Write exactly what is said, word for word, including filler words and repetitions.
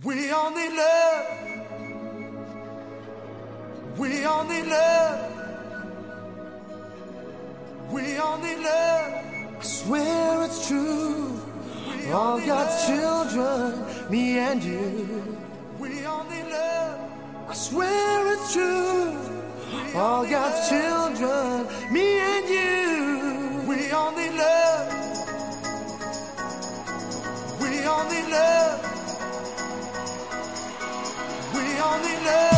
We all need love. We all need love. We all need love. I swear it's true. All God's children, me and you. We all need love. I swear it's true. All God's children, me and you. We all need love. We all need love. We all need love.